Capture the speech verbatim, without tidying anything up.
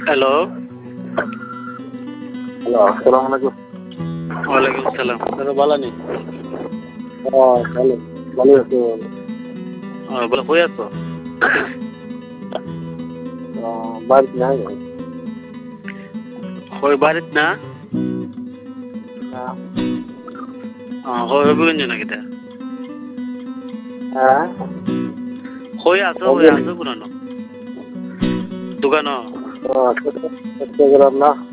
Hello. Hello, আসসালামু আলাইকুম। ওয়ালাইকুম সালাম। দাদা ভালো নি? হ্যাঁ, ভালো ভালো আছি। ও বলে কই আছো? বাড়িতে নাই। কই বাড়িত না? না। কই হবিগঞ্জ নাকি তা? হ্যাঁ। কই আছো কই আছো পুরানো? দোকানো? চট্টগ্রাম না।